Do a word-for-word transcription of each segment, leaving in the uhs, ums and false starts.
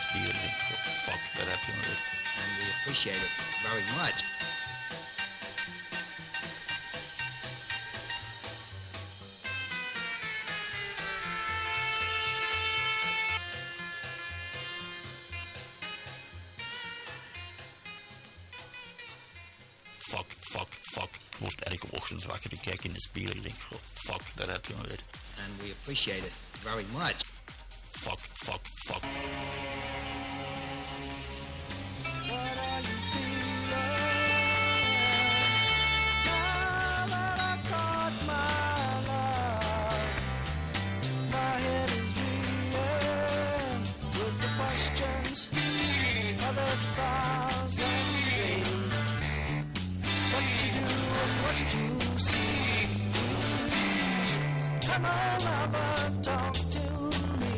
spelen. Fuck, daar heb je me weer. And we appreciate it very much. Fuck, fuck, fuck. Ik word elke ochtend wakker, ik kijk in de spiegel en denk, oh, fuck, daar heb je me weer. And we appreciate it very much. Fuck, fuck, fuck. What are you feeling now that I caught my love? My head is reeling with the questions of a thousand things. What you do and what you see. Come on, lover, talk to me.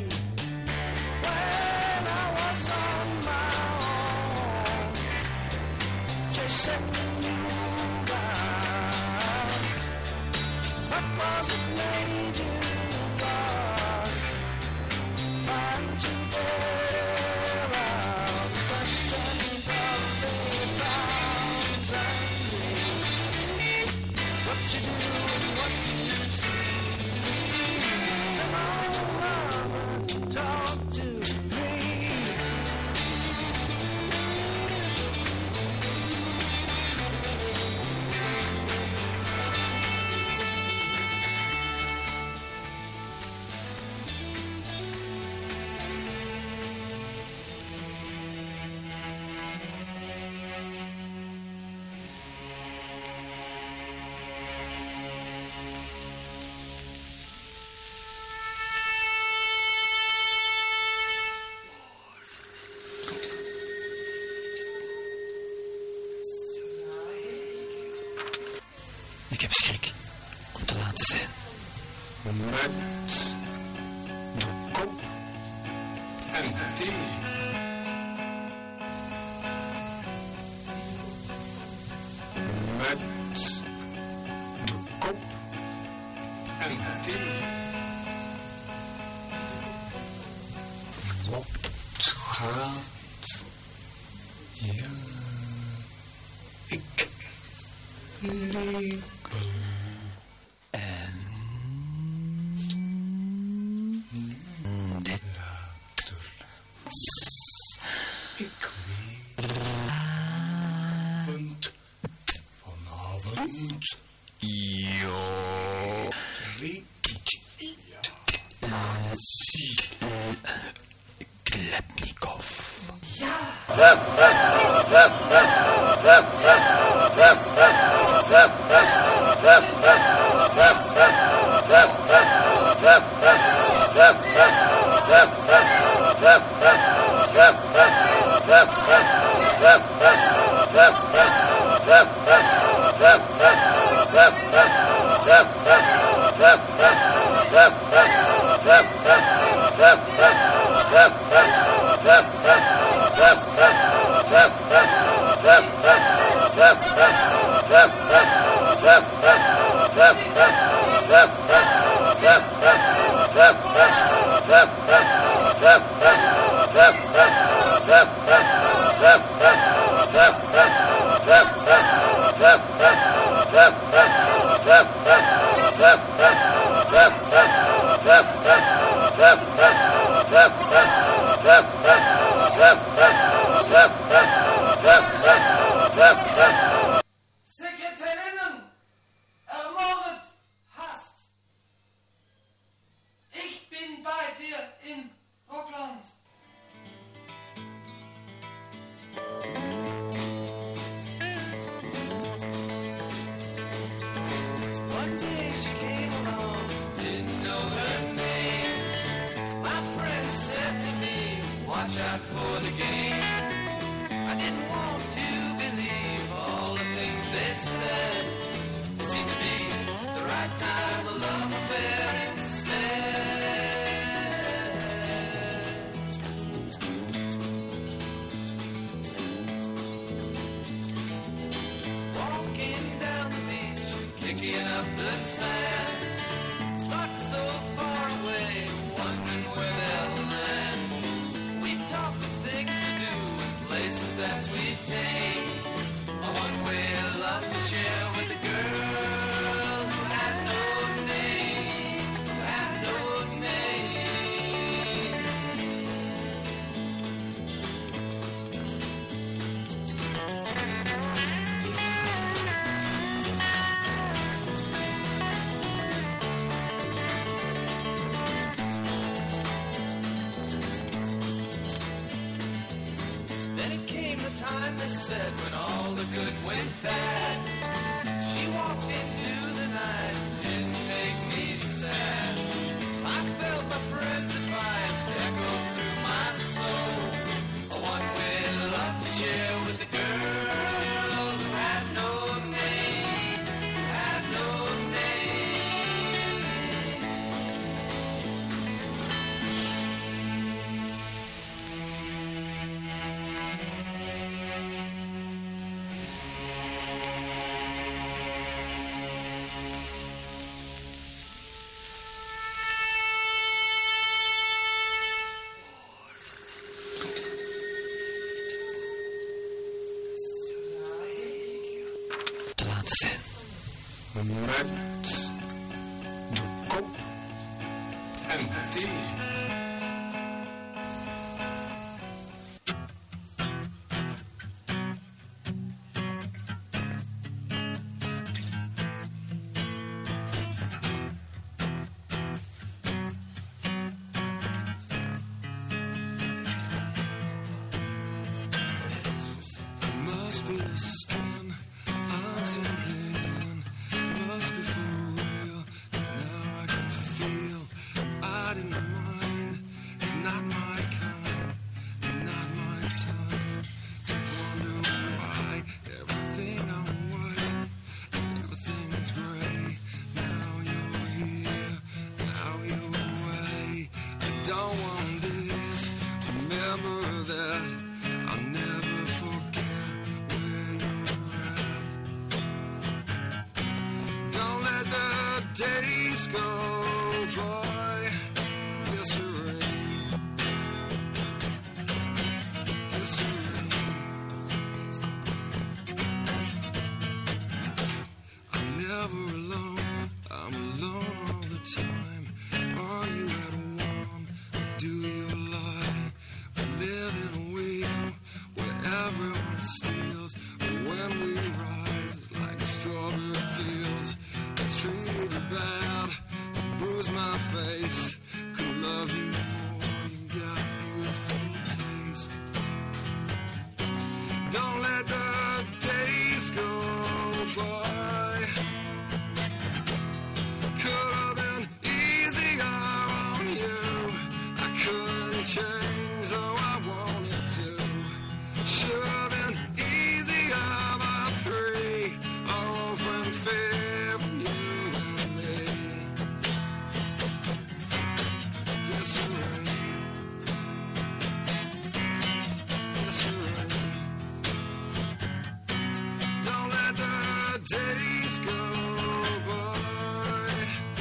When I was on my own, chasing you down. What was it made you want? Trying to bear out the questions of a thousand things. What you do and what you see. Come on, lover, talk to me. Ik heb schrik om te laten zijn. Moment. De kop en de thee. Moment. De kop en de thee. Wat gaat? Ja, ik liep. En dit Ik weet vanavond, vanavond, jo. riet, zie, Klepnikov. Sekretärinnen, ermordet, hasst. Ich bin bei dir in Rockland. One day she came along, didn't know her name. My friend said to me, watch out for the game. I didn't want to believe all the things they said. It seemed to be the right time, a love affair instead. Walking down the beach, kicking up the sand. Thoughts so far away, wondering where they'll land. We talked of said when all the good went bad. She walked into the night, didn't make me sad. I felt my friend's advice echo through my soul. A one-way love to share with the girl who had no name, who had no Moments do corpo and the must be the skin I'm sinking. Must be for real, 'cause now I can feel I didn't mind. It's not my kind, not my time. I wonder why everything I'm white, everything is gray. Now you're here, now you're away. I don't want this, remember that. I'll never forget where you're at. Don't let the days go by. Glycerine, glycerine. I'm never alone. I'm alone all the time. Are you at one? Do you lie? We live in a wheel where everyone steals. When we rise, it's like strawberry fields. I treated you bad, bruised my face. Could love you more, you got beautiful taste. Don't let the days go by. Could have been easier on you. I couldn't change, though I wanted to. Should have been easier by three. Our old friend fair from you and me. Glycerine, glycerine. Don't let the days go by.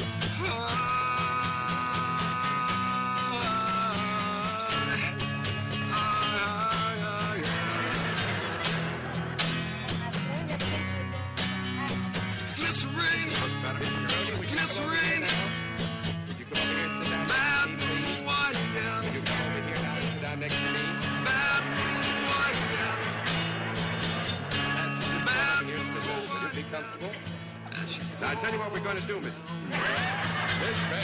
Glycerine, glycerine. Bad and white again. Bad and white again. Bad and white again. Now, I tell you what we're going to do, mister. This bed.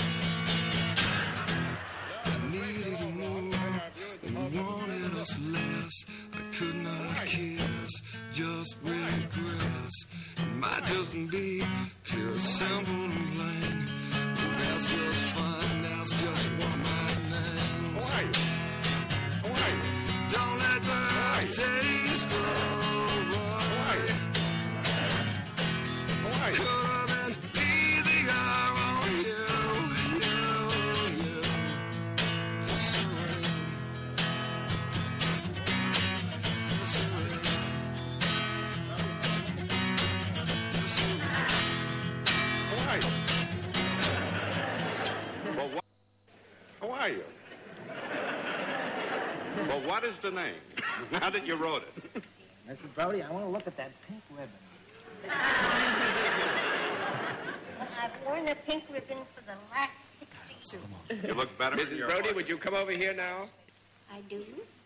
I needed you more, and wanted us less. I could not kiss, just regress. It might just be pure, simple and plain. But that's just fine, that's just one of my names. How are you? How are you? Don't let the days go by. How are you? Could have been easier on you, you, you. Glycerine, glycerine, glycerine. How are you? Well, what? How are you? Well, what is the name? Now that you wrote it. Missus Brody, I want to look at that pink ribbon. I've worn the pink ribbon for the last sixty years. You look better. Missus Brody, would you come over here now? I do.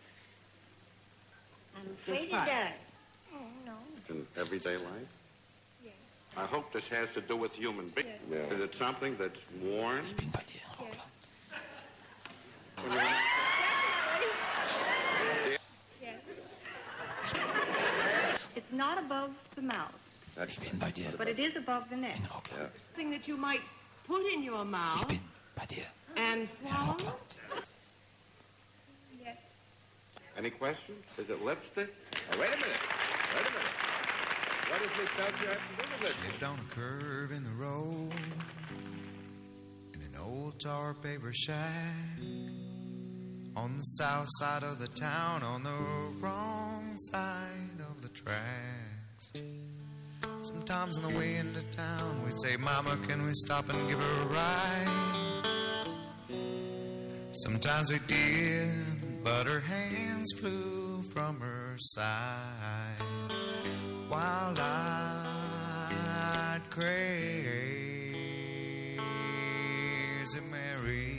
I'm afraid it does. Oh, no. In everyday life? Yes. I hope this has to do with human beings. Yes. Is it something that's worn? Yes. When you- Yes. It's not above the mouth, That's Ich bin bei dir. but it is above the neck. In Rockland. Something that you might put in your Ich mouth bin bei dir. and In swallow. Rockland. Yes. Any questions? Is it lipstick? Oh, wait a minute. Wait a minute. What does Miss Belcher have to do with it? Lived on a curve in the road in an old tar paper shack on the south side of the town, on the wrong side of the tracks. Sometimes on the way into town we'd say, Mama, can we stop and give her a ride? Sometimes we did, but her hands flew from her side while I'd crazy Mary.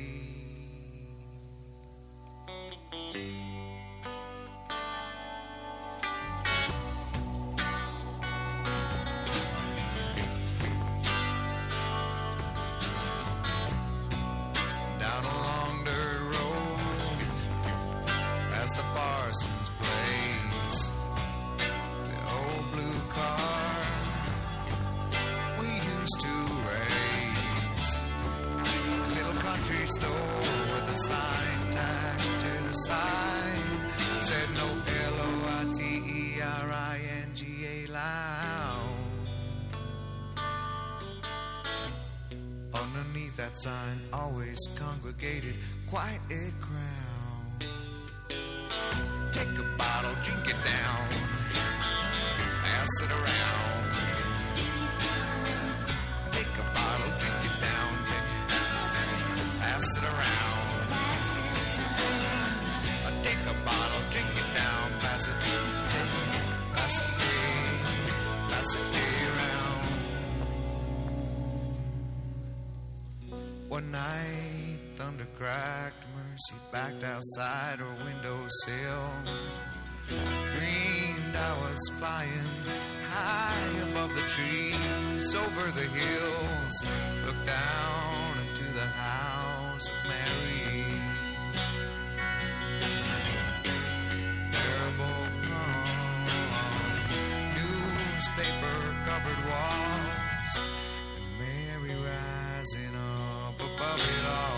Down a long dirt road, past the Parsons place, the old blue car we used to race. Little country store with a sign tacked to the side said no L O I T E R I N G A lounge. Underneath that sign always congregated quite a crowd. Take a bottle, drink it down, pass it around. Take a bottle, drink it down, pass it around. Take a bottle, drink it down, pass it, pass it, pass it around. One night, thunder cracked, Mercy backed outside her windowsill. Dreamed I was flying high above the trees, over the hills, looked down into the house of Mary. Terrible calm, newspaper-covered walls, and Mary rising up above it all.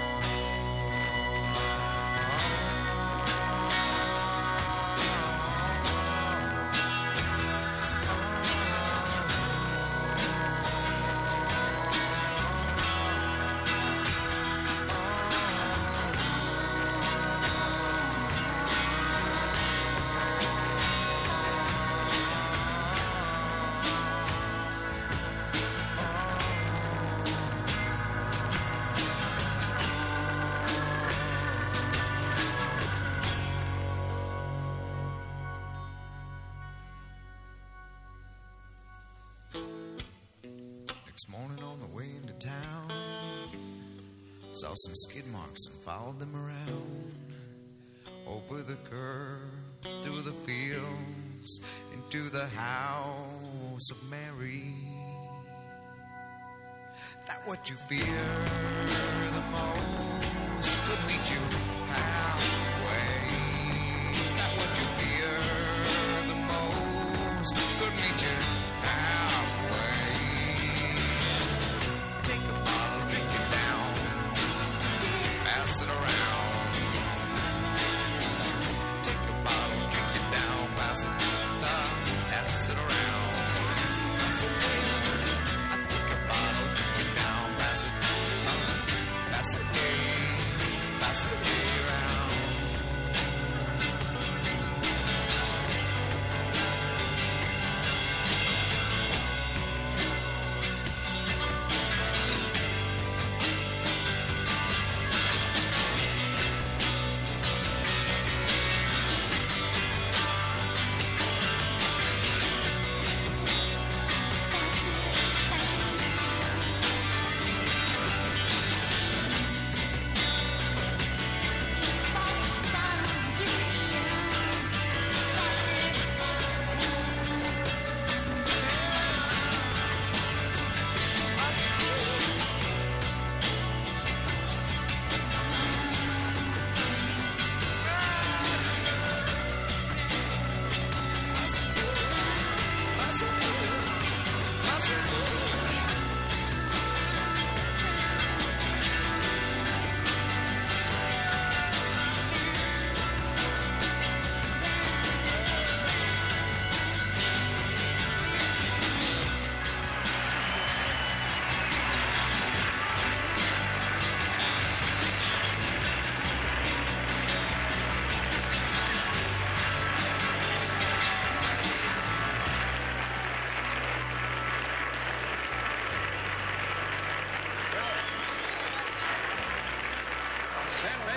Next morning on the way into town, saw some skid marks and followed them around. Over the curb, through the fields, into the house of Mary. That what you fear the most could meet you halfway. That what you fear the most could meet you halfway. Take a bottle, drink it down, pass it around. Take a bottle, drink it down, pass it, uh, pass it around. Pass it down. I take a bottle, drink it down, pass it, uh, pass it down.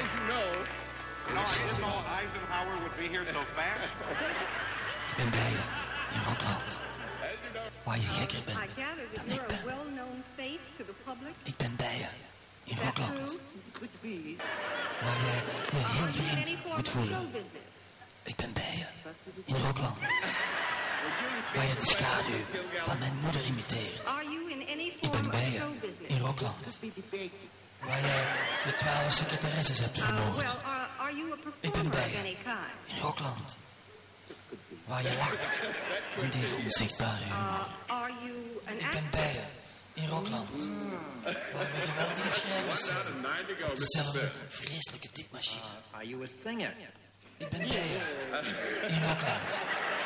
as you know, no, I didn't know Eisenhower would be here so fast. Ik ben bij je in Rockland. Waar je gekker I bent gather dan that ik you're a ben. well-known face to the public. Ik ben bij je in Is that Rockland. true? Could be. Waar je je heel Are you in any vreemd form moet of voelen. show business? Ik ben bij je in Rockland. Waar je de schaduw van mijn moeder imiteert. Are you in any Ik form ben of bij je show business? in Rockland. Waar je je twaalf secretaresses hebt Uh, vermoord. well, are, are you a Ik ben performer bij of je any kind? in Rockland. Waar je lacht om deze onzichtbare humor. Uh, are you an Ik ben actor? bij je in Rockland. Waar we geweldige schrijvers zijn. Op dezelfde vreselijke typemachine. Are you a singer? Ik ben bij je in Rockland.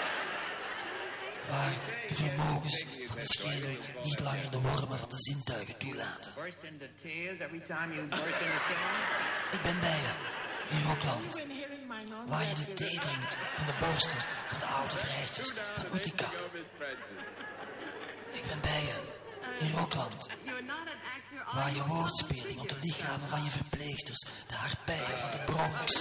Waar de vermogens van de schedel niet langer de wormen van de zintuigen toelaten. Burst into tears every time you burst into song? Ik ben bij je in Rockland. Waar je de thee drinkt van de borsten van de oude vrijsters van Utica. Ik ben bij je in Rockland. You're not an actor. Waar je woordspeling op de lichamen van je verpleegsters, de harpijen van de Bronx.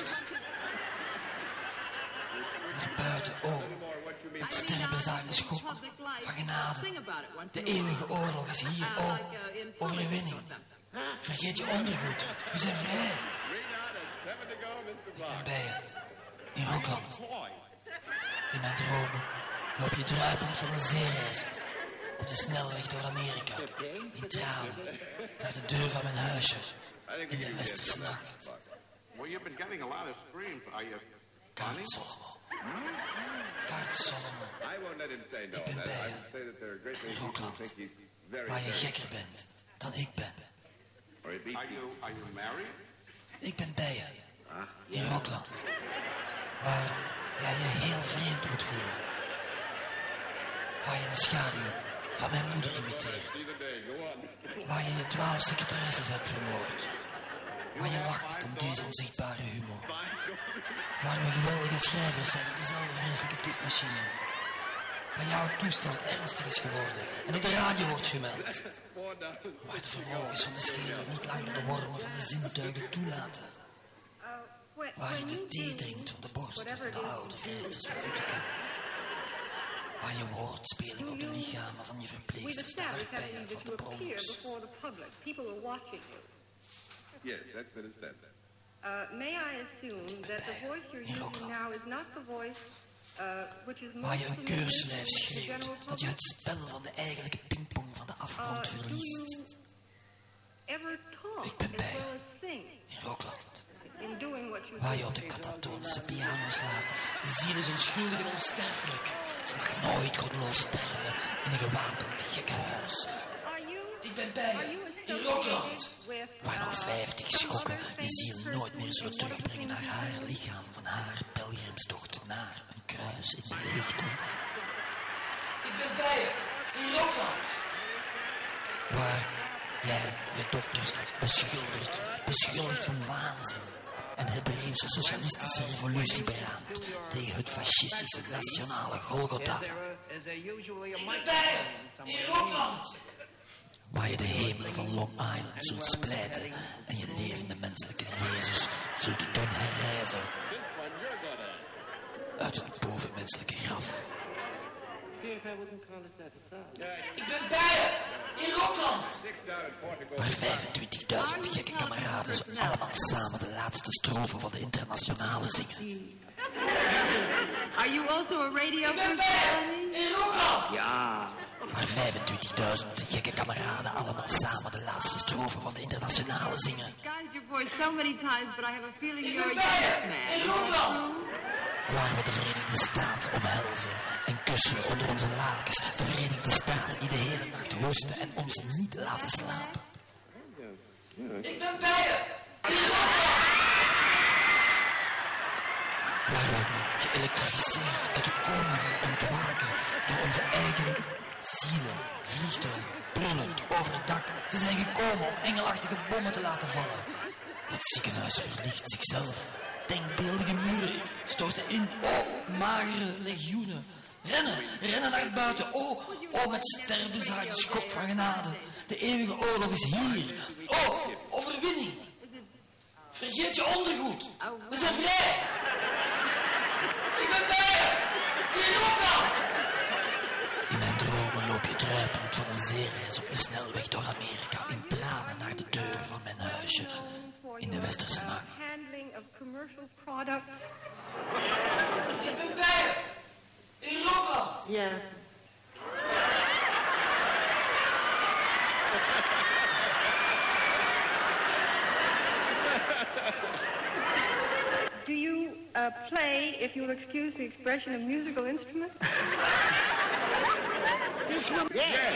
Naar buiten, oh, het stervenzalige schok van genade. De eeuwige oorlog is hier, oh, overwinning. Vergeet je ondergoed, we zijn vrij. Ik ben bij je, in Rockland. In mijn dromen loop je druipend van een zeereis op de snelweg door Amerika. In tranen, naar de deur van mijn huisje, in de westerse nacht. Well, you've been getting a lot of screams. Are you Kaart Solomon. Kaart Solomon. I won't let him say no. Ik ben That- bij I je would say that there are great in things people Rockland. think he's very, Waar je very- gekker bent dan ik ben. Or at least- Are you, are you married? Ik ben bij je in Rockland. Waar jij je heel vreemd moet voelen. Waar je de schaduw van mijn moeder imiteert. Waar je je twaalf secretaresses hebt vermoord. Waar je lacht om deze onzichtbare humor. Waar we geweldige schrijvers zijn op dezelfde vreselijke typemachine. Waar jouw toestand ernstig is geworden en op de radio wordt gemeld. Waar de vermogens van de schedel niet langer de wormen van de zintuigen toelaten. Uh, when, Waar je when de you thee do drinkt van de borst whatever van de it is oude you do, vrijsters van Utica. Waar je woordspeling op de lichamen van je we've verpleegsters, de established that harpijen you van need de to appear Bronx. before the public. People are watching you. Yes, that's been said. Uh, may I assume that the voice you're using now is not the voice uh, which is Waar most je een familiar keurslijf to the schreeuwt general dat je public? het spel van de eigenlijke pingpong van de Uh, afgrond do verliest. you ever talk Ik ben as bij well as sing in Rockland. in doing what you Waar je do? op de katatonische piano slaat. De ziel is onschuldig en onsterfelijk. Ze mag nooit goddeloos sterven in een gewapend gekkenhuis. Are you, Ik ben bij are je you in Rockland. associated with Waar nog uh, vijftig some schokken other je famous ziel nooit person meer zullen in one of the terugbrengen naar things you haar do? lichaam van haar pelgrimstocht naar een kruis in de leegte. Ik ben bij je in Rockland. Waar jij je dokters beschuldigt, beschuldigt van waanzin en de Hebreeuwse socialistische revolutie beraamt tegen het fascistische nationale Golgotha. Is there usually a Ik ben microphone bij je in somewhere? Rockland. Waar je de hemel van Long Island zult splijten en je levende menselijke Jezus zult doen herrijzen uit het bovenmenselijke graf. Ik ben bij je in Rockland. Waar vijfentwintigduizend gekke kameraden zo allemaal samen de laatste strofe van de internationale zingen. Are you also a radio Ik ben bij je in Rockland. Ja. Waar vijfentwintigduizend gekke kameraden allemaal samen de laatste strofe van de internationale zingen. Guys, your voice so many times, but I have a feeling you're a ben bij je yes in man. Rockland. Waar we de Verenigde Staten omhelzen en kussen onder onze lakens. De Verenigde Staten die de hele nacht hoesten en ons niet laten slapen. Ik ben bij je in Rockland. Waar we geëlektrificeerd uit de coma gaan ontwaken door onze eigen zielen, vliegtuigen, brullend over het dak. Ze zijn gekomen om engelachtige bommen te laten vallen. Het ziekenhuis verlicht zichzelf. Denkbeeldige muren storten in. Oh, magere legioenen. Rennen, rennen naar buiten. Oh, oh, met stervenzaaide schok van genade. De eeuwige oorlog is hier. Oh, overwinning. Vergeet Vergeet je ondergoed. We zijn vrij. Ik ben bij je. In Loopland. In mijn dromen loop je druipend van een zeereis op de snelweg door Amerika. In tranen naar de deur van mijn huisje. In de Westerse nacht. Handling of commercial products. Ik ben bij je. In Loopland. Ja. Do you uh, play, if you'll excuse the expression, a musical instrument? This one? Yes.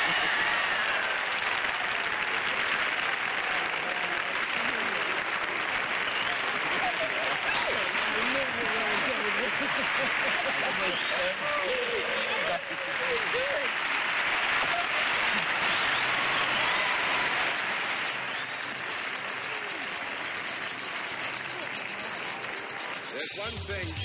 There's one thing.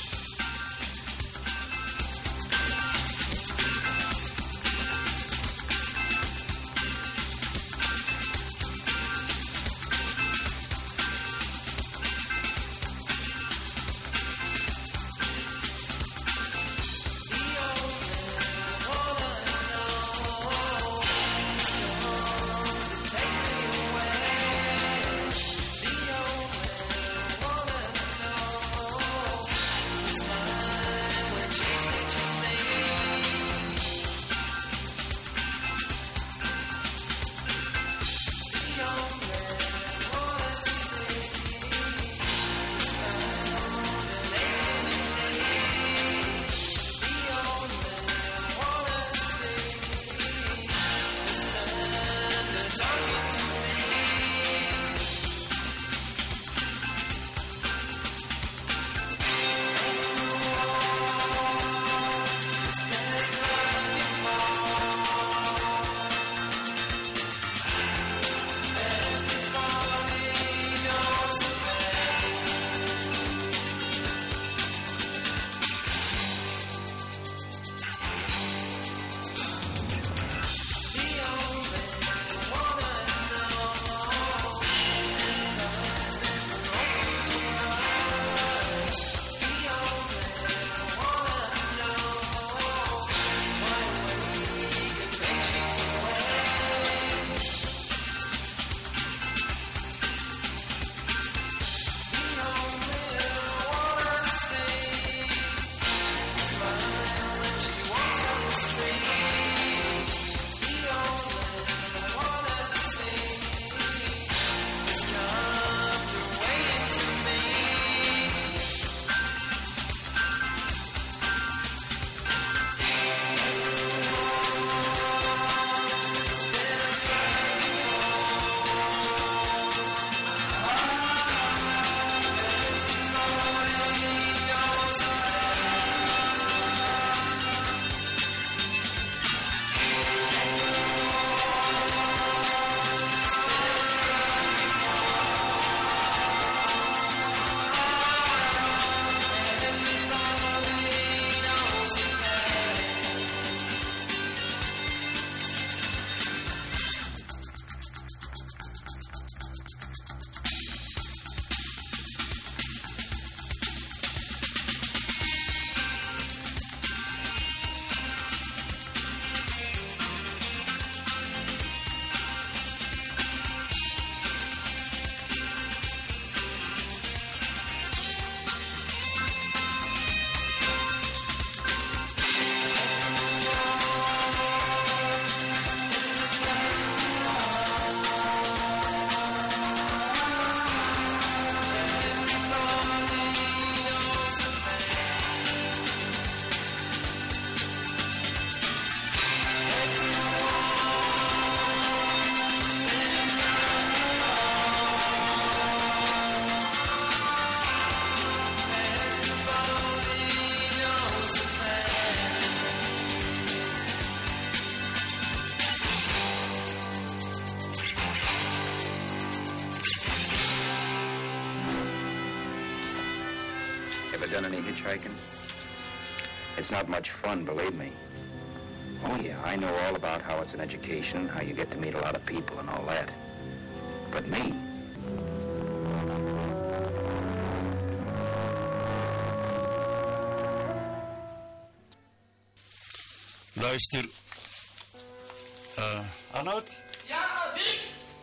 Done any hitchhiking? It's not much fun, believe me. Oh yeah, I know all about how it's an education, how you get to meet a lot of people and all that. But me, Luister. Uh, Arnoud? Ja, Dirk!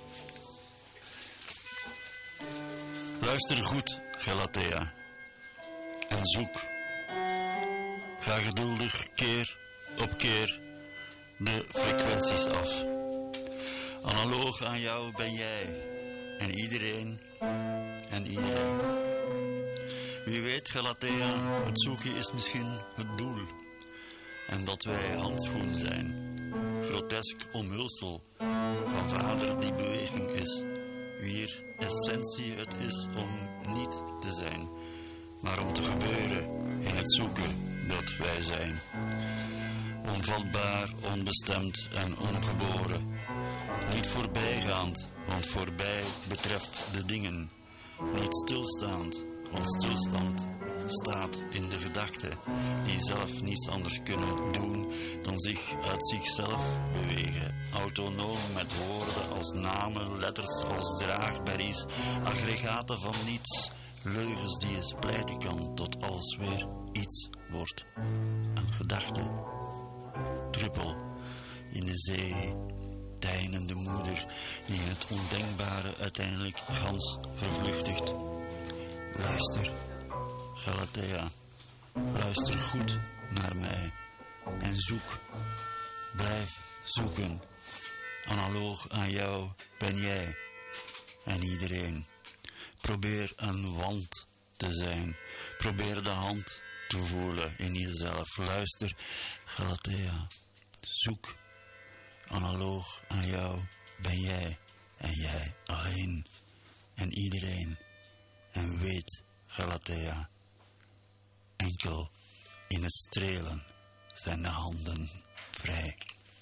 Luister goed, Galatea. En zoek. Ga geduldig keer op keer de frequenties af. Analoog aan jou ben jij. En iedereen. En iedereen. Wie weet, Galatea, het zoeken is misschien het doel. En dat wij handschoen zijn. Grotesk omhulsel van vader die beweging is. Wier essentie het is om niet te zijn. Maar om te gebeuren in het zoeken dat wij zijn. Onvatbaar, onbestemd en ongeboren. Niet voorbijgaand, want voorbij betreft de dingen. Niet stilstaand, want stilstand staat in de gedachten, die zelf niets anders kunnen doen dan zich uit zichzelf bewegen. Autonoom met woorden als namen, letters als draagberries, aggregaten van niets, leugens die je splijten kan tot alles weer iets wordt. Een gedachte, druppel in de zee, deinende moeder die in het ondenkbare uiteindelijk gans vervluchtigt. Luister, Galatea, luister goed naar mij en zoek, blijf zoeken. Analoog aan jou ben jij en iedereen. Probeer een wand te zijn, probeer de hand te voelen in jezelf. Luister, Galatea, zoek. Analoog aan jou ben jij en jij alleen en iedereen. En weet, Galatea, enkel in het strelen zijn de handen vrij.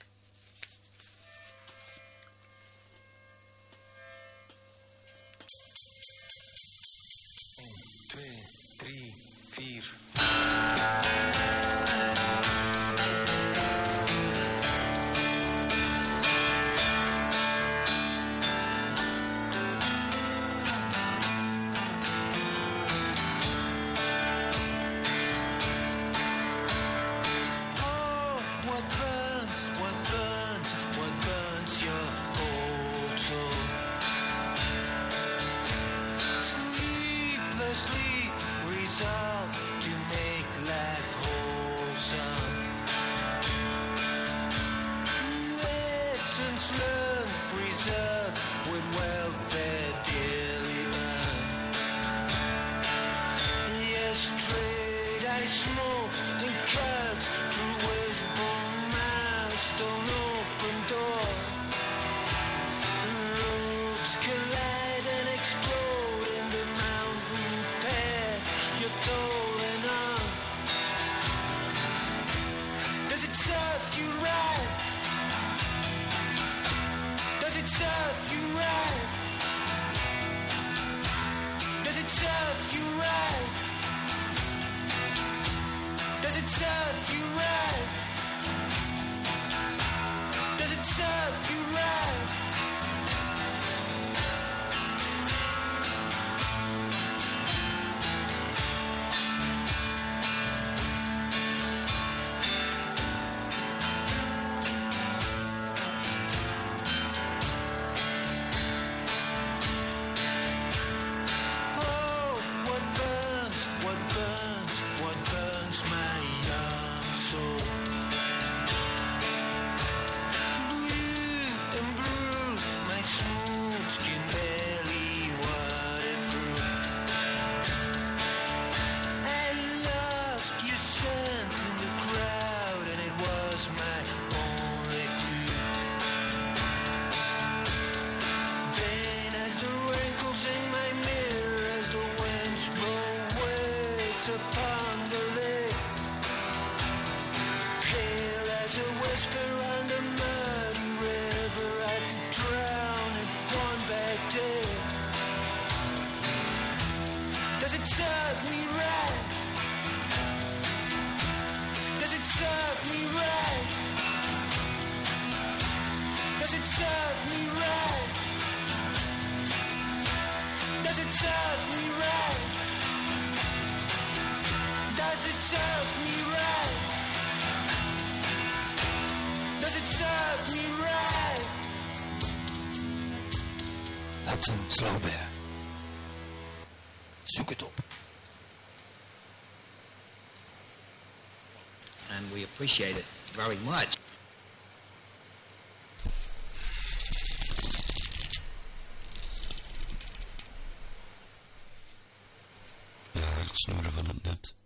één, twee, drie, vier. Does it serve me right? Slowbear. Zoek het op. And we appreciate it very much. Ja, het snoeren van het net.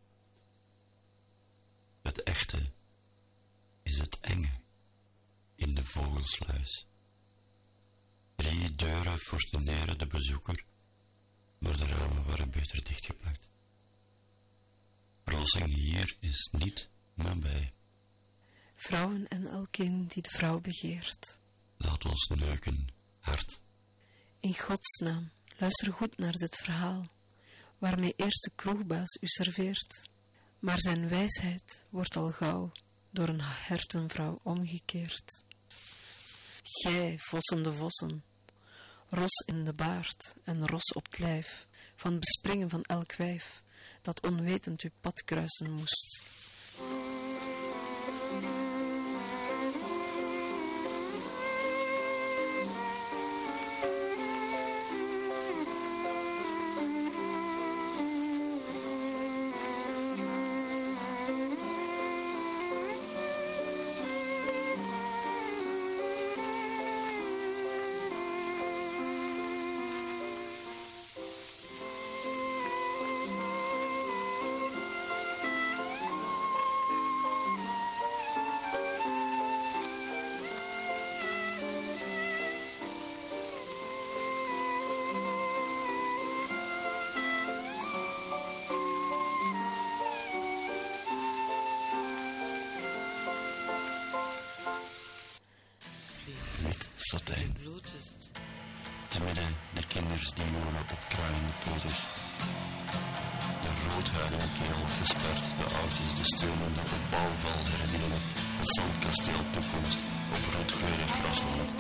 Het echte is het enge in de vogelsluis. Drie deuren fortuneren de bezoeker, maar de ramen waren beter dichtgeplakt. Verlossing hier is niet nabij. Vrouwen en elkeen die de vrouw begeert. Laat ons neuken, hard. In Gods naam, luister goed naar dit verhaal, waarmee eerst de kroegbaas u serveert. Maar zijn wijsheid wordt al gauw door een hertenvrouw omgekeerd. Gij, vossende vossen, ros in de baard en ros op het lijf, van bespringen van elk wijf, dat onwetend uw pad kruisen moest. Satijn. Te midden de kinders die wonen op kruiende poters. De roodhuidige keel gesperd, de oudjes, de steunende op bouwval herinneren. Het zandkasteel toekomst op roodgeurig grasland.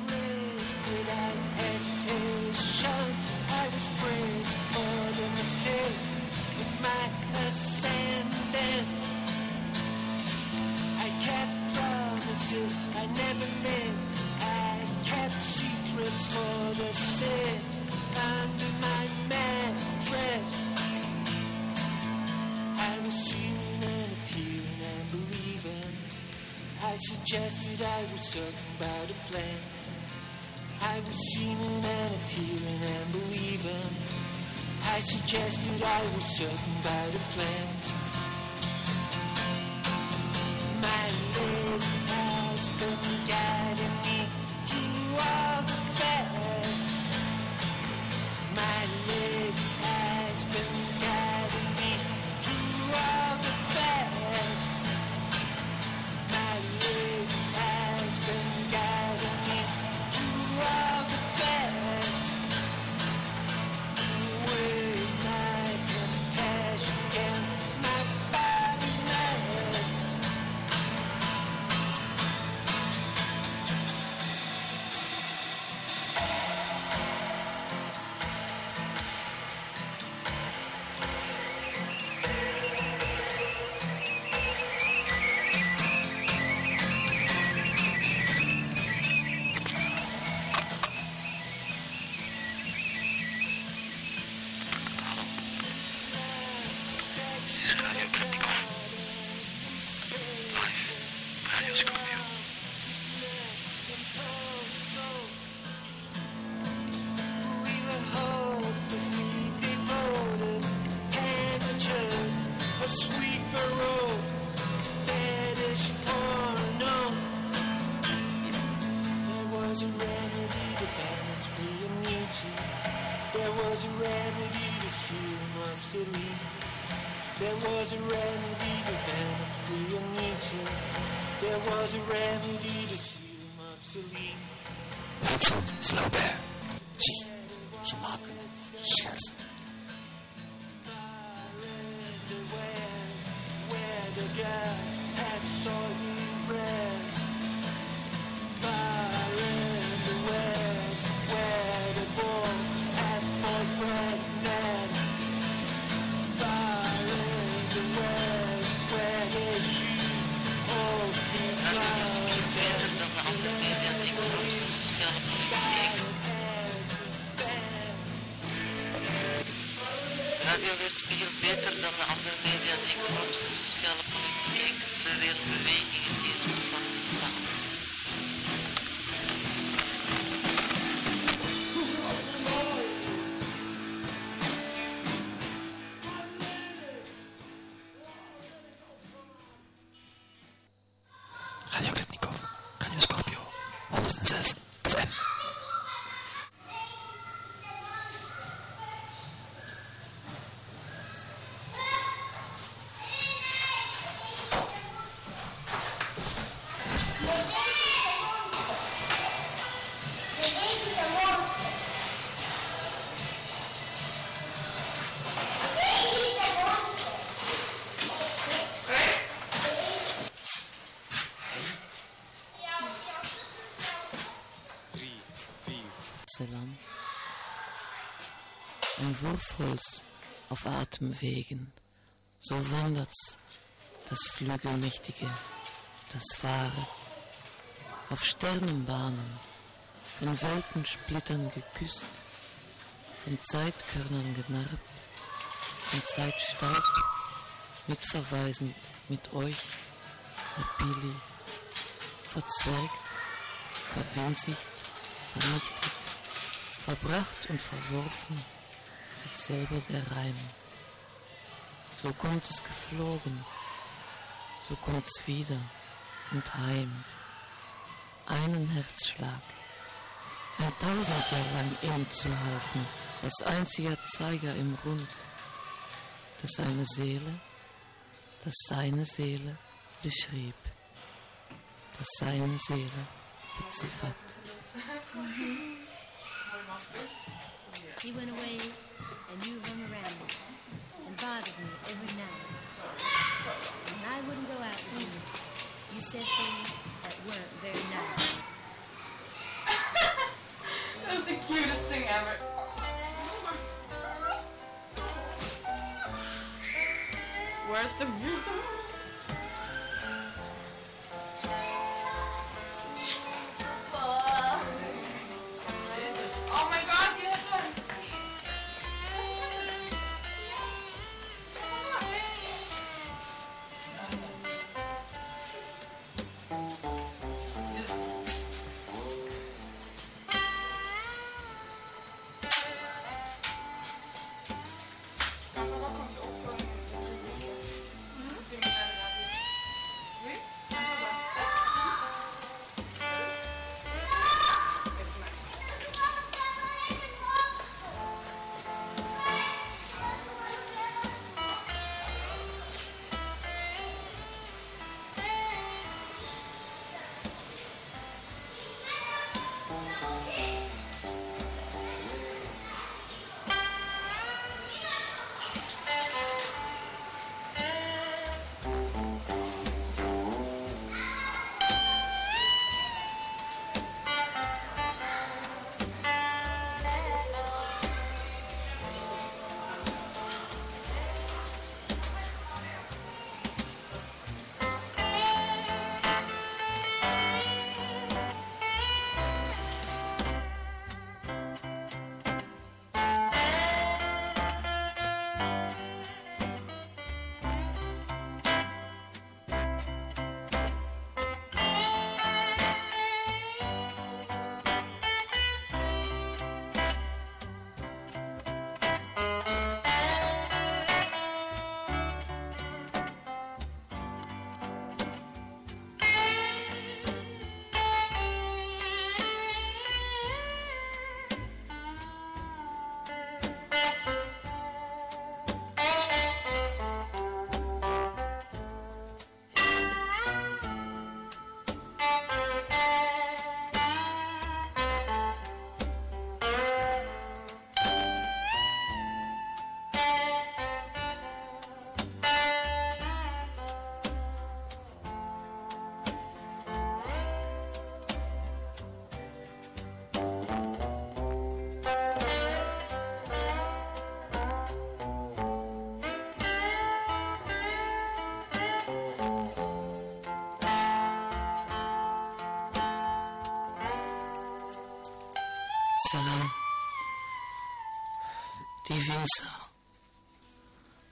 I never meant I kept secrets for the sins under my mattress. I was seeing and appearing and believing. I suggested I was certain about a plan. I was seeing and appearing and believing. I suggested I was certain about a plan. My legs has been guiding me through all the bad. My legs has been guiding me through all the bad. My legs has been guiding me through all the bad. With my compassion and my body mad. We were hopelessly devoted amateurs of sweet parole, fetish porno. There was a remedy to finance free Nietzsche. There was a remedy to serum of Celine. There was a remedy to finance free Nietzsche. There was a remedy to serum of Celine. Hudson, Slowbear. Zie, ze maken scherven. Where the girl had soybean bread. Far in the west, where the boy had boyfriend men. Far in the west, where they shoot all street lines. radio weerspiegelt beter dan de andere media de economische, sociale, politieke en culturele bewegingen die in ons land bestaan. Radio Klipnikov, Radio Scorpio, honderdzes F M. Ein Wurfholz auf Atemwegen, so wandert's, das Flügelmächtige, das Wahre, auf Sternenbahnen, von Weltensplittern geküsst, von Zeitkörnern genarbt, von Zeitstaub, mitverweisend mit euch, mit Billy, verzwergt, verwinzigt, vernichtet, verbracht und verworfen, sich selber der Reim. So kommt es geflogen, so kommt's wieder und heim. Einen Herzschlag, ein tausend Jahr lang innezuhalten, als einziger Zeiger im Rund, das eine Seele, das seine Seele beschrieb, das seine Seele beziffert. He went away, and you hung around and bothered me every night. And I wouldn't go out with you. You said things that weren't very nice. That was the cutest thing ever. Where's the music? Oh my god, you had to...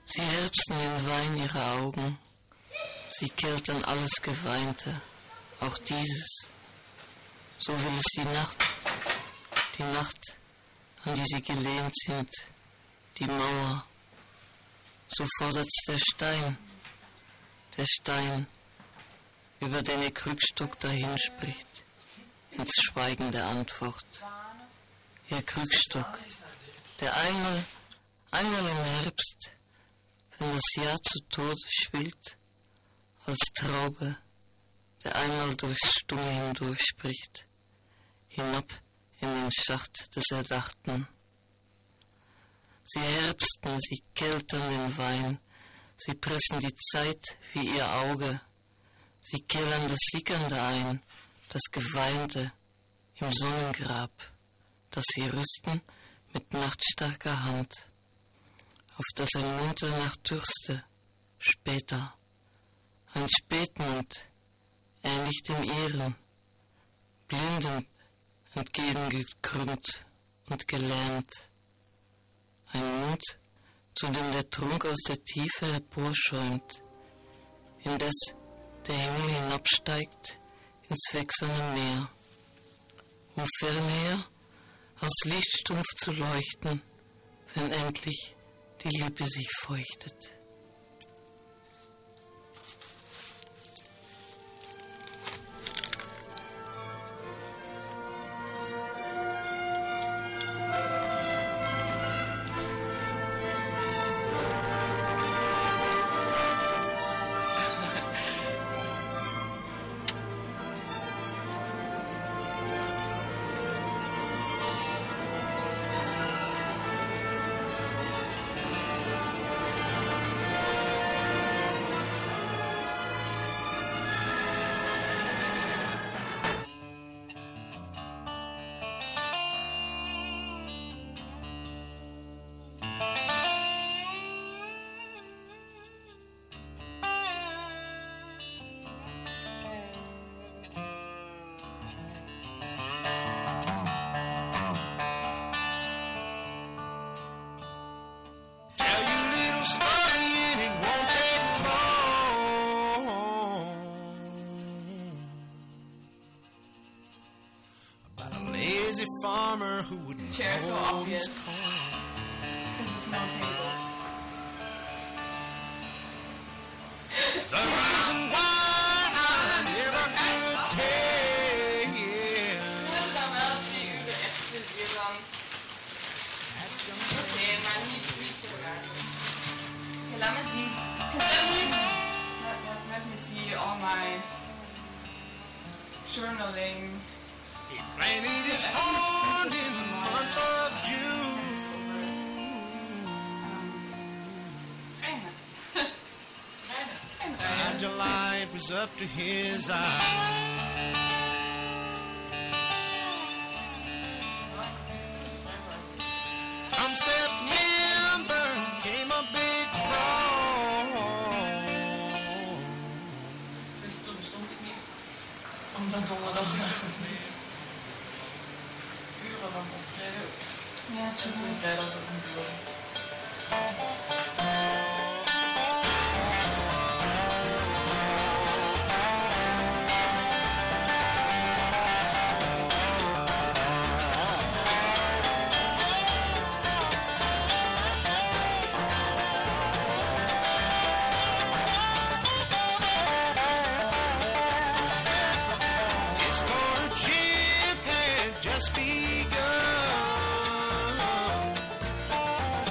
Sie herbsten den Wein ihrer Augen, sie keltern alles Geweinte, auch dieses. So will es die Nacht, die Nacht, an die sie gelehnt sind, die Mauer. So fordert's der Stein, der Stein, über den ihr Krückstock dahin spricht, ins Schweigen der Antwort. Ihr Krückstock, der einmal, einmal im Herbst, wenn das Jahr zu Tode schwillt, als Traube, der einmal durchs Stumme hindurchspricht, hinab in den Schacht des Erdachten. Sie herbsten, sie keltern den Wein, sie pressen die Zeit wie ihr Auge, sie kellern das Sickernde ein, das Geweinte im Sonnengrab, das sie rüsten mit nachtstarker Hand, auf das ein Munter nach Dürste, später, ein Spätmund, ähnlich dem ihren, blindend entgegengekrümmt und gelähmt, ein Mund, zu dem der Trunk aus der Tiefe emporschäumt, indes der Himmel hinabsteigt ins wechselnde Meer, um fernher als Lichtstumpf zu leuchten, wenn endlich die Lippe sich feuchtet. Farmer who wouldn't Chair so hold obvious. his corn. Because it's no table. The reason why I never could tell. Nee, man liebt mich sogar. Okay, let me see. Let, let me see all my journaling. He planted his corn in the month of June. Fragile light was up to his eyes. Come September came a big frost. Omdat donderdag uren lang optreden. Ja, het is ook vrijdag ook een bureau. Just begun.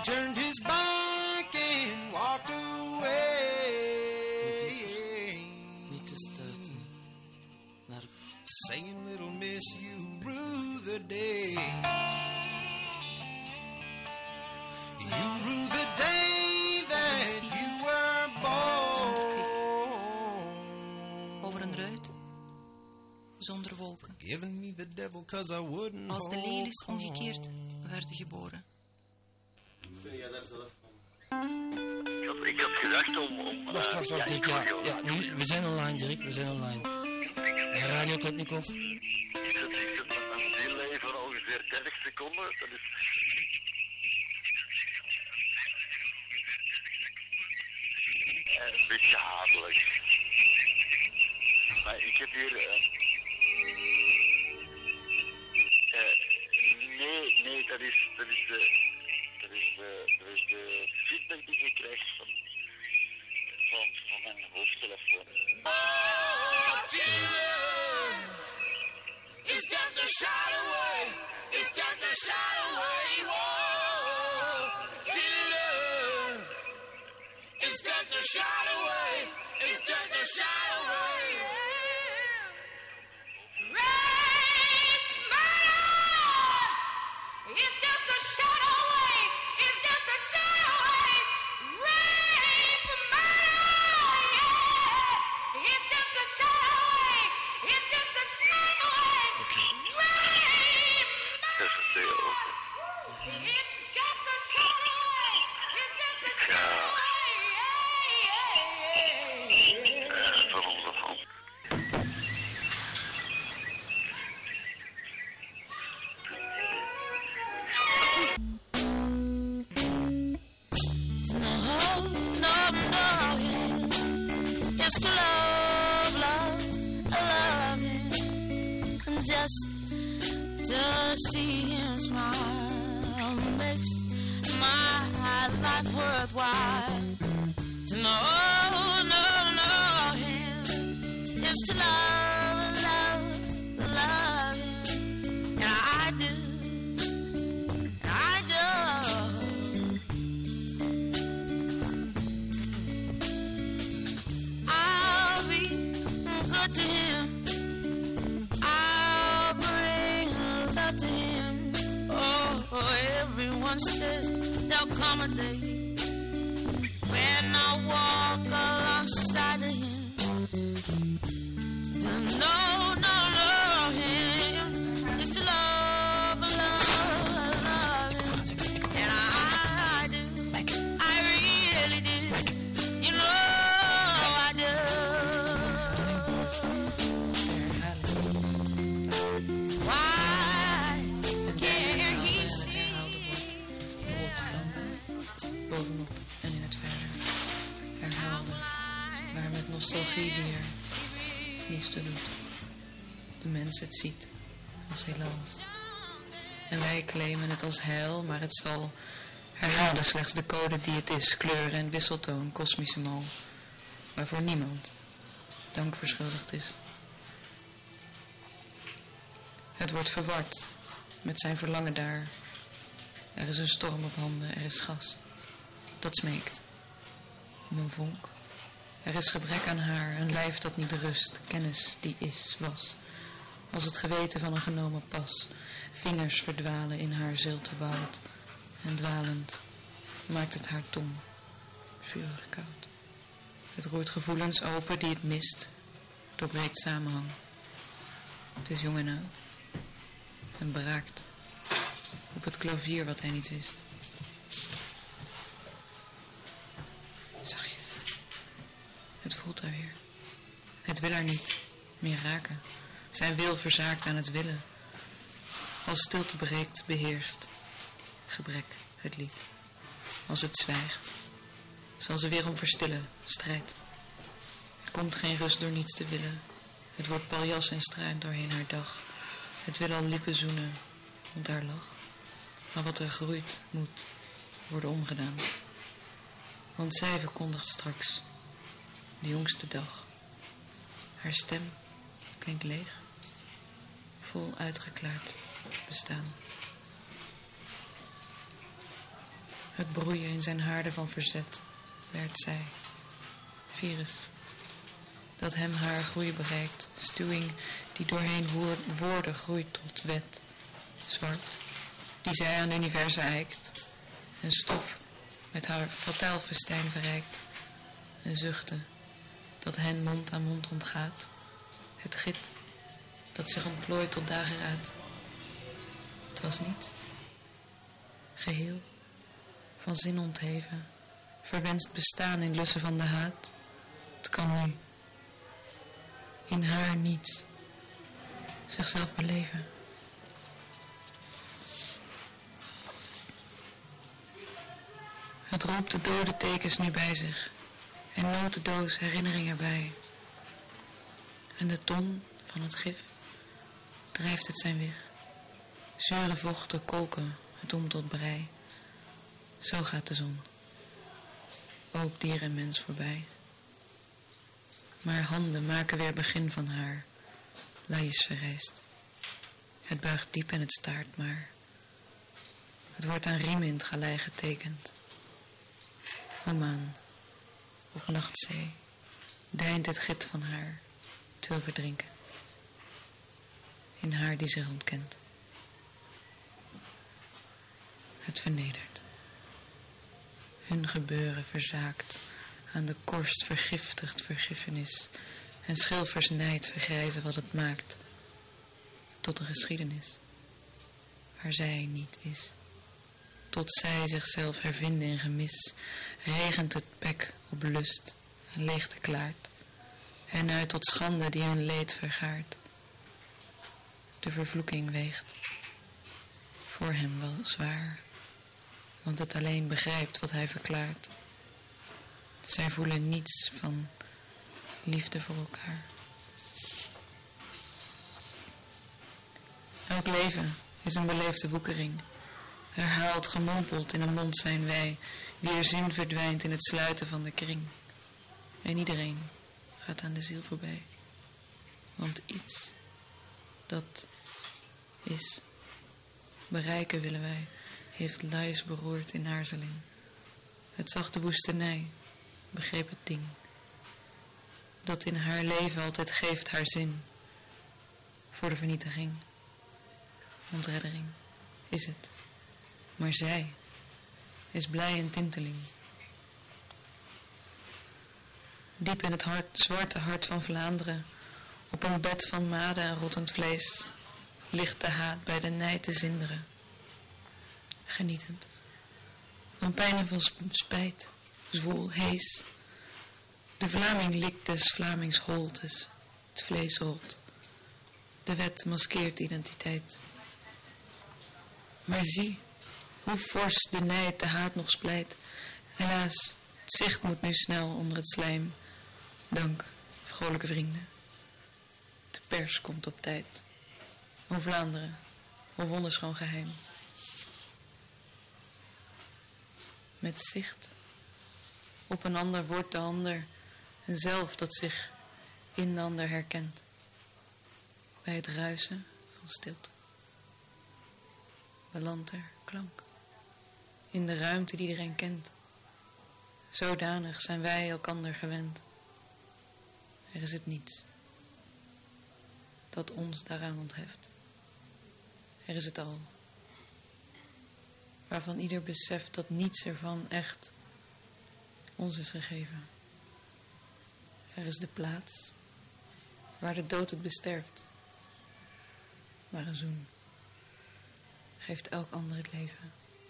turned his back and walked away. Niet te stuiten naar saying, little miss, you rue the day. You rue the day that you were born. Over een ruit, zonder wolken. Giving me the devil 'cause I wouldn't. Als de lelies omgekeerd werden geboren. Ik had, ik had gedacht om... om Wacht, wacht, wacht. uh, Ja, ja, ja, nu, we zijn online, Dirk, we zijn online. Radio Klotnikov. Ik zet, ik zet een delay van ongeveer dertig seconden. Dat is... Uh, een beetje hatelijk. Maar ik heb hier... Uh, uh, nee, nee, dat is, dat is de... Dat is de, dat is de feedback die je krijgt van, van, van mijn hoofdtelefoon. Oh, dear, it's just a shot away. It's just a shot away. Whoa, dear, it's just a shot away. It's just a shot away. Rain, murder, it's just a shot away. It's just a shot away. Rape, murder, yeah. It's just a shot away. It's just a shot away. Rape, Dat is een deel. it's just a shot away. It's just a shot away. Yeah, yeah, yeah. Uh, van onze hand. No, no, no, yeah. Just to love, love, love him. Just to see him smile makes my life worthwhile. To know, no, no, him. Just to love, love, love him. And I do, I do. I'll be good to him. I'll bring love to him. Oh, everyone says there'll come a day when I walk alongside of him. To know, no, no, him is to love, love, love him. And I do, I really do. You know I do. Why can't he see? Bovenop en in het verder. Herhaalde, maar met nostalgie die er niets te doet. De mens het ziet als heelal. En wij claimen het als heil, maar het zal herhalen slechts de code die het is. Kleur en wisseltoon, kosmische mal. Waarvoor niemand dank verschuldigd is. Het wordt verward met zijn verlangen daar. Er is een storm op handen, er is gas. Dat smeekt om een vonk. Er is gebrek aan haar, een lijf dat niet rust, kennis die is, was. Als het geweten van een genomen pas. Vingers verdwalen in haar zilte woud. En dwalend maakt het haar tong vurig koud. Het roert gevoelens open die het mist, doorbreekt samenhang. Het is jong en oud en beraakt op het klavier wat hij niet wist. Zachtjes. Het voelt haar weer. Het wil haar niet meer raken. Zijn wil verzaakt aan het willen. Als stilte breekt, beheerst gebrek het lied. Als het zwijgt, zal ze weer om verstillen, strijd. Er komt geen rust door niets te willen. Het wordt paljas en struint doorheen haar dag. Het wil al lippen zoenen rond haar lach. Maar wat er groeit, moet worden omgedaan. Want zij verkondigt straks de jongste dag. Haar stem klinkt leeg, vol uitgeklaard bestaan. Het broeien in zijn haarden van verzet werd zij. Virus. Dat hem haar groei bereikt. Stuwing die doorheen woord, woorden groeit tot wet. Zwart. Die zij aan de universa eikt. En stof met haar fataal festijn verrijkt. En zuchten dat hen mond aan mond ontgaat. Het git dat zich ontplooit tot dageraad. Het was niets. Geheel. Van zin ontheven. Verwenst bestaan in lussen van de haat. Het kan nu. In haar niets. Zichzelf beleven. Het roept de dode tekens nu bij zich. En notendoos herinnering erbij. En de ton van het gif drijft het zijn weg. Zure vochten kolken het om tot brei. Zo gaat de zon. Ook dier en mens voorbij. Maar handen maken weer begin van haar. Laius verrijst. Het buigt diep en het staart maar. Het wordt aan riemen in het galei getekend. O maan, op nachtzee, deint het git van haar, het wil verdrinken. In haar die zich ontkent. Het vernedert. Hun gebeuren verzaakt, aan de korst vergiftigd vergiffenis, en schilfers nijd vergrijzen wat het maakt, tot een geschiedenis, waar zij niet is. Tot zij zichzelf hervinden in gemis, regent het pek op lust en leegte klaart, en uit tot schande die hun leed vergaart. De vervloeking weegt, voor hem wel zwaar, want het alleen begrijpt wat hij verklaart. Zij voelen niets van liefde voor elkaar. Elk leven is een beleefde woekering. Herhaald gemompeld in een mond zijn wij, wier zin verdwijnt in het sluiten van de kring. En iedereen gaat aan de ziel voorbij. Want iets, dat is, bereiken willen wij, heeft Laius beroerd in aarzeling. Het zag de woestenij, begreep het ding. Dat in haar leven altijd geeft haar zin. Voor de vernietiging, ontreddering, is het. Maar zij is blij en tinteling. Diep in het hart, zwarte hart van Vlaanderen, op een bed van maden en rottend vlees, ligt de haat bij de nijd te zinderen. Genietend. Een pijn van spijt, zwoel, hees. De Vlaming likt des Vlamings holtes, het vlees rolt. De wet maskeert identiteit. Maar zie, hoe fors de nijd de haat nog splijt. Helaas, het zicht moet nu snel onder het slijm. Dank, vrolijke vrienden. De pers komt op tijd. O Vlaanderen, o wonderschoon geheim. Met zicht op een ander wordt de ander een zelf dat zich in de ander herkent. Bij het ruisen van stilte. Belandt er klank. In de ruimte die iedereen kent. Zodanig zijn wij elkander gewend. Er is het niets dat ons daaraan ontheft. Er is het al, waarvan ieder beseft dat niets ervan echt ons is gegeven. Er is de plaats waar de dood het besterft, waar een zoen geeft elk ander het leven.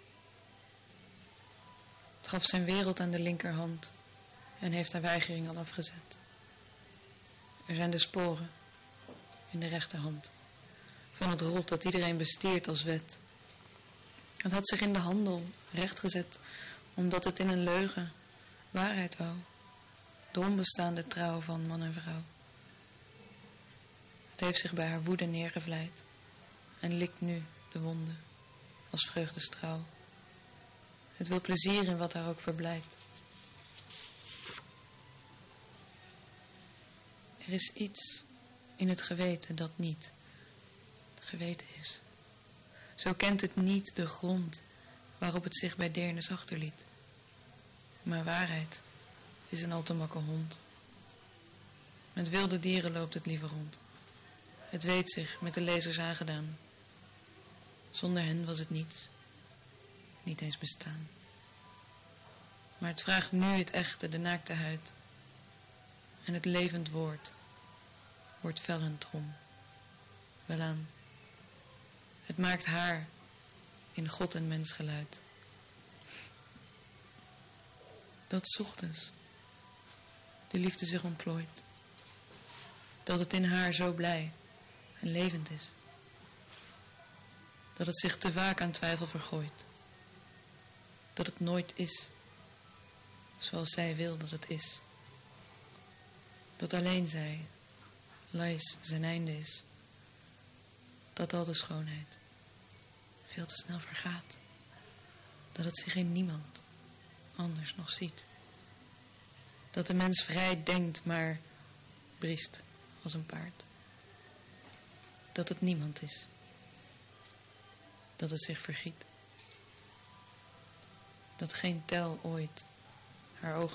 Het gaf zijn wereld aan de linkerhand en heeft haar weigering al afgezet. Er zijn de sporen in de rechterhand van het rot dat iedereen bestiert als wet. Het had zich in de handel rechtgezet, omdat het in een leugen waarheid wou. De onbestaande trouw van man en vrouw. Het heeft zich bij haar woede neergevleid en likt nu de wonden als vreugdestraal. Het wil plezier in wat haar ook verblijdt. Er is iets in het geweten dat niet het geweten is. Zo kent het niet de grond waarop het zich bij deernis achterliet. Maar waarheid is een al te makke hond. Met wilde dieren loopt het liever rond. Het weet zich met de lezers aangedaan. Zonder hen was het niets, niet eens bestaan. Maar het vraagt nu het echte, de naakte huid. En het levend woord wordt fel en trom. Welaan, het maakt haar in God en mens geluid. Dat 's ochtends de liefde zich ontplooit. Dat het in haar zo blij en levend is. Dat het zich te vaak aan twijfel vergooit. Dat het nooit is zoals zij wil dat het is. Dat alleen zij, Lais, zijn einde is. Dat al de schoonheid veel te snel vergaat. Dat het zich in niemand anders nog ziet. Dat de mens vrij denkt, maar briest als een paard. Dat het niemand is. Dat het zich vergiet. Dat geen tel ooit haar ogen